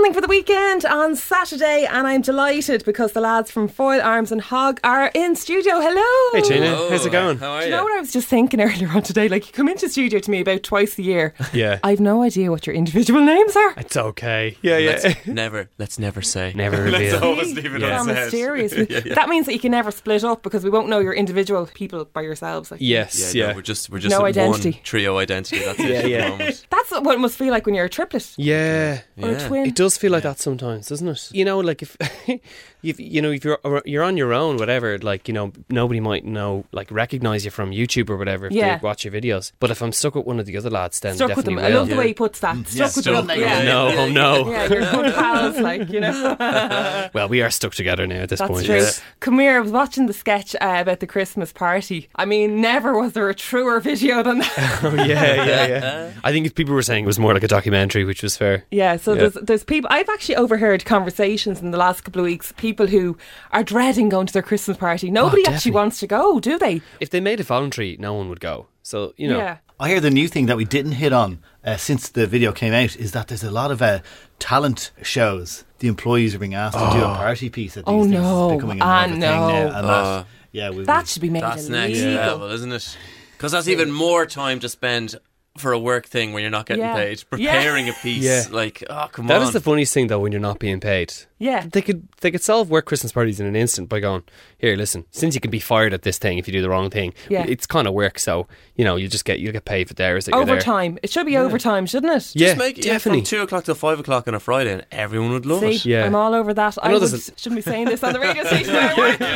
something for the weekend on Saturday, and I'm delighted because the lads from Foyle Arms and Hog are in studio. Hello. Hey Gina, how's it going? How are Do you know what I was just thinking earlier on today? Like, you come into studio to me about twice a year. Yeah. I've no idea what your individual names are. It's okay. Yeah. Let's never say. Never reveal. Let's always leave it How unsaid. mysterious. That means that you can never split up because we won't know your individual people by yourselves. Like. Yes, No, we're just No one identity. trio identity. That's it at the moment. That's what it must feel like when you're a triplet Yeah. or a twin. It does feel like that sometimes, doesn't it? You know, like if if you're on your own, whatever, like, you know, nobody might recognise you from YouTube or whatever if they watch your videos. But if I'm stuck with one of the other lads, then Stuck with definitely them. will. I love the way he puts that. Stuck with them. Yeah. No. Yeah, you're good pals, like, you know. Well, we are stuck together now at this That's point. true. Yeah. Come here, I was watching the sketch about the Christmas party. I mean, never was there a truer video than that. Oh, yeah. I think if people were saying it was more like a documentary, which was fair. Yeah, so there's people. I've actually overheard conversations in the last couple of weeks. People who are dreading going to their Christmas party. Nobody actually definitely. wants to go, do they? If they made it voluntary, no one would go. So, you know. Yeah. I hear the new thing that we didn't hit on since the video came out is that there's a lot of talent shows. The employees are being asked to do a party piece at these things. no. It's becoming another thing now. And That should be made That's illegal. next level, isn't it? Because that's even more time to spend for a work thing when you're not getting paid. Preparing a piece. Yeah. Like, oh, come on. That is the funniest thing, though, when you're not being paid. Yeah. They could solve work Christmas parties in an instant by going, here, listen, since you can be fired at this thing if you do the wrong thing, it's kind of work, so, you know, you'll get paid for the hours that you're there. Overtime. It should be overtime, shouldn't it? Yeah, Just make it definitely. from 2 o'clock till 5 o'clock on a Friday and everyone would love See, it. Yeah. I'm all over that. I know shouldn't be saying this on the radio station where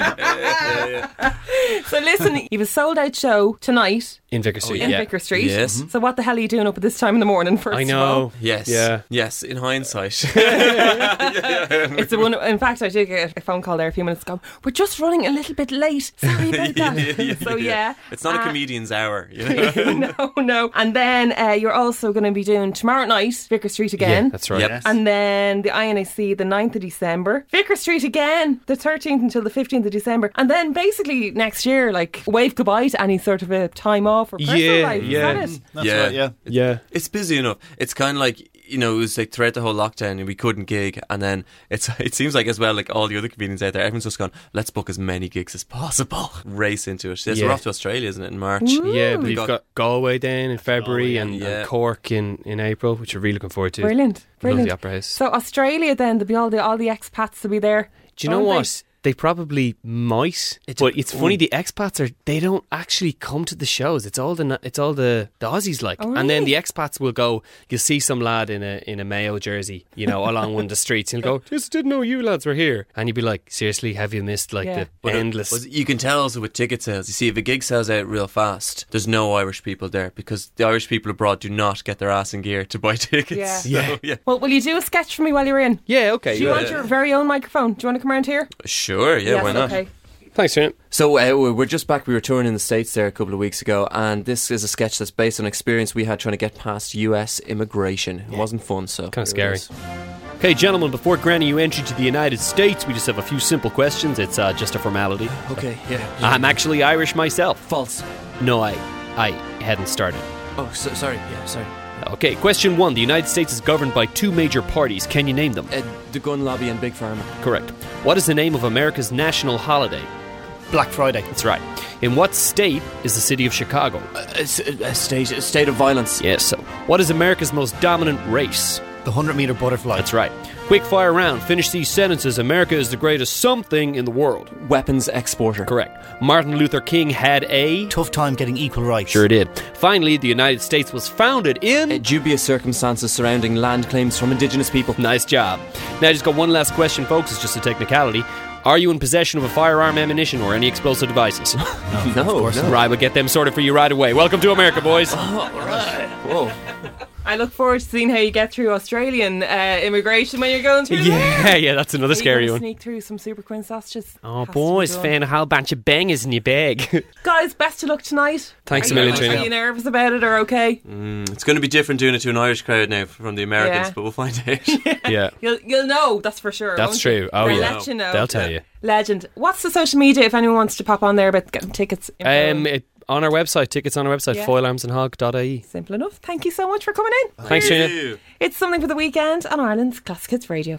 I work. So listen, you have a sold out show tonight In Vicar Street, in yeah. Vicar Street. Yes. So what the hell are you doing up at this time in the morning, first I of all? know. Yes. Yeah. Yes, in hindsight. It's the one. In fact, I did get a phone call there a few minutes ago. We're just running a little bit late. Sorry about that. So yeah, It's not a comedian's hour. You know? no. And then you're also going to be doing tomorrow night, Vicar Street again. Yeah, that's right. Yep. And then the INAC the 9th of December, Vicar Street again, the 13th until the 15th of December. And then basically next year, like, wave goodbye to any sort of a time off or personal life. yeah. Is that it? That's Yeah. right, yeah. Yeah. It's busy enough. It's kind of like, you know, it was like throughout the whole lockdown and we couldn't gig, and then it seems like as well, like all the other comedians out there, everyone's just gone, let's book as many gigs as possible. Race into it. Yes, Yeah. we're off to Australia, isn't it, in March? Yeah, but We you've got Galway then in February and Cork in April, which we're really looking forward to. Brilliant. Love the Opera House. So Australia then, there'll be all the expats will be there. Do you know won't they? what? They probably might, but it's funny. The expats they don't actually come to the shows. It's all the Aussies like, Oh, and then really? the expats will go. You'll see some lad in a Mayo jersey, you know, along one of the streets. He'll go, "Just didn't know you lads were here," and you'd be like, "Seriously, have you missed like the endless?" But you can tell also with ticket sales. You see, if a gig sells out real fast, there's no Irish people there because the Irish people abroad do not get their ass in gear to buy tickets. Yeah. So, yeah. Well, will you do a sketch for me while you're in? Yeah, okay. Do you want your very own microphone? Do you want to come around here? Sure, yeah, Yes, why not? Okay. Thanks, Trent. So we're just back. We were touring in the States there a couple of weeks ago, and this is a sketch that's based on experience we had trying to get past US immigration. It wasn't fun, so Kind of here it scary. is. Okay, gentlemen, before granting you entry to the United States, we just have a few simple questions. It's just a formality. Okay, yeah. I'm actually Irish myself. False. No, I hadn't started. Oh, sorry. Yeah, sorry. Okay, question 1. The United States is governed by two major parties. Can you name them? The gun lobby and Big Pharma. Correct. What is the name of America's national holiday? Black Friday. That's right. In what state is the city of Chicago? A state of violence. Yes, so. What is America's most dominant race? The 100-meter butterfly. That's right. Quick fire round. Finish these sentences. America is the greatest something in the world. Weapons exporter. Correct. Martin Luther King had a... Tough time getting equal rights. Sure did. Finally, the United States was founded in... Dubious circumstances surrounding land claims from indigenous people. Nice job. Now, just got one last question, folks. It's just a technicality. Are you in possession of a firearm, ammunition, or any explosive devices? No. Right, we'll get them sorted for you right away. Welcome to America, boys. Whoa. I look forward to seeing how you get through Australian immigration when you're going through there. Yeah, that's another Are you scary gonna one. sneak through some super queen sausages? Oh, Has to be boys, done. found a whole bunch of bangers in your bag. Guys, best of luck tonight. Thanks Are a million, you- Trina. Are you nervous about it or okay? It's going to be different doing it to an Irish crowd now from the Americans, Yeah. but we'll find out. Yeah, You'll know, that's for sure. that's won't true. you? Oh, They'll yeah. let you know. They'll tell you. Legend. What's the social media if anyone wants to pop on there about getting tickets? on our website. Tickets on our website, foilarmsandhog.ie. Simple enough. Thank you so much for coming in. Thanks, Trina. It's Something for the Weekend on Ireland's Classic Hits Radio.